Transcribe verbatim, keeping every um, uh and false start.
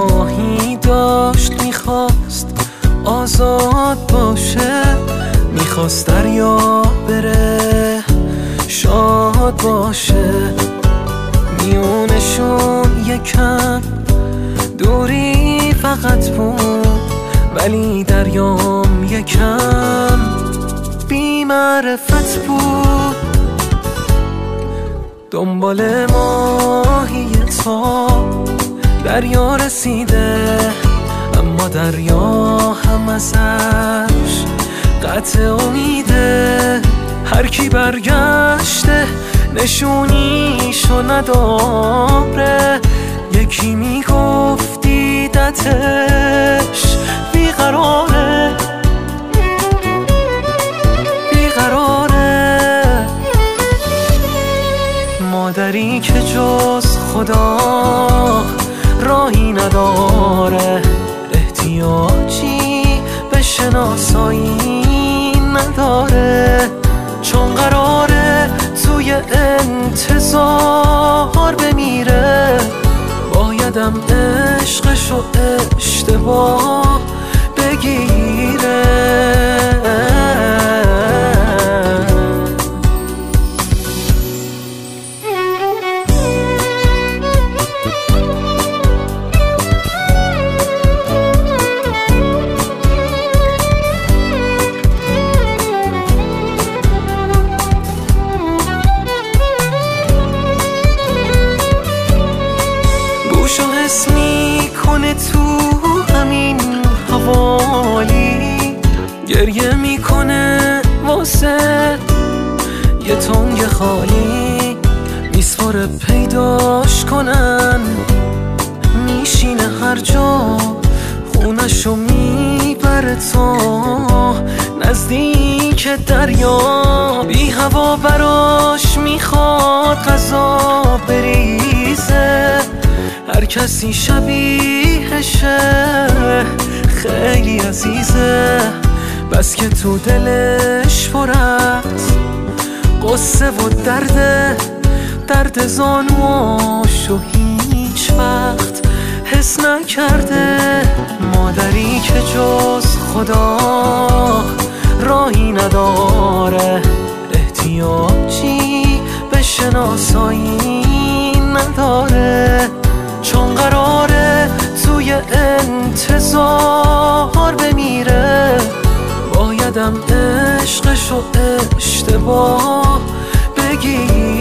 ماهی داشت میخواست آزاد باشه، میخواست دریا بره شاد باشه. میونشون یکم دوری فقط بود، ولی دریام یکم بی معرفت بود. دنبال ماهی تا دریا رسیده، اما دریا هم ازش قطع امیده. هر کی برگشته نشونیشو نداره، یکی میگفت دیدتش بیقراره بیقراره. مادری که جز خدا راهی نداره، احتیاجی به شناسایی نداره. چون قراره توی انتظار بمیره، بایدم عشقشو اشتباه بگیره. گوشو حس میکنه تو همین حوالی، گریه میکنه واسه یه تنگ خالی. میسپره پیداش کنن، میشینه هر جا، خونشو میبره تا نزدیک دریا. بی هوا براش میخواد غذا بریزه، هر کسی شبیهشه خیلی عزیزه. بس که تو دلش پر از قصه و درده، درد زانواشو هیچ وقت حس نکرده. مادری که جز خدا راهی نداره، احتیاجی به شناسایی نداره. چون قراره توی انتظار بمیره، بایدم عشقشو اشتباه بگیره.